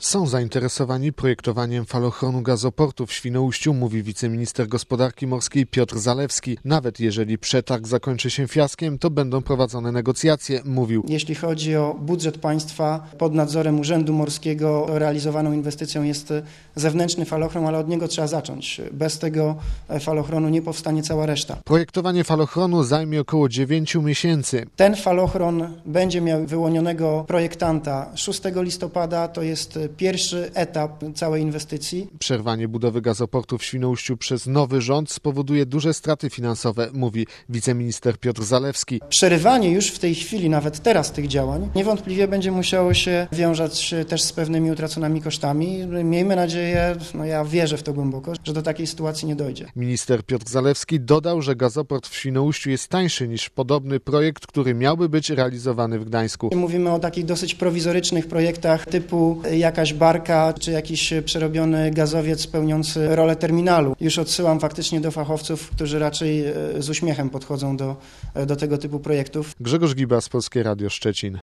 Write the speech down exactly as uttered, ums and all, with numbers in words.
Są zainteresowani projektowaniem falochronu gazoportu w Świnoujściu, mówi wiceminister gospodarki morskiej Piotr Zalewski. Nawet jeżeli przetarg zakończy się fiaskiem, to będą prowadzone negocjacje, mówił. Jeśli chodzi o budżet państwa, pod nadzorem Urzędu Morskiego realizowaną inwestycją jest zewnętrzny falochron, ale od niego trzeba zacząć. Bez tego falochronu nie powstanie cała reszta. Projektowanie falochronu zajmie około dziewięciu miesięcy. Ten falochron będzie miał wyłonionego projektanta szóstego listopada, to jest pierwszy etap całej inwestycji. Przerwanie budowy gazoportu w Świnoujściu przez nowy rząd spowoduje duże straty finansowe, mówi wiceminister Piotr Zalewski. Przerywanie już w tej chwili, nawet teraz tych działań, niewątpliwie będzie musiało się wiązać też z pewnymi utraconymi kosztami. Miejmy nadzieję, no ja wierzę w to głęboko, że do takiej sytuacji nie dojdzie. Minister Piotr Zalewski dodał, że gazoport w Świnoujściu jest tańszy niż podobny projekt, który miałby być realizowany w Gdańsku. Mówimy o takich dosyć prowizorycznych projektach typu jakaś barka czy jakiś przerobiony gazowiec pełniący rolę terminalu. Już odsyłam faktycznie do fachowców, którzy raczej z uśmiechem podchodzą do, do tego typu projektów. Grzegorz Gibas, Polskie Radio Szczecin.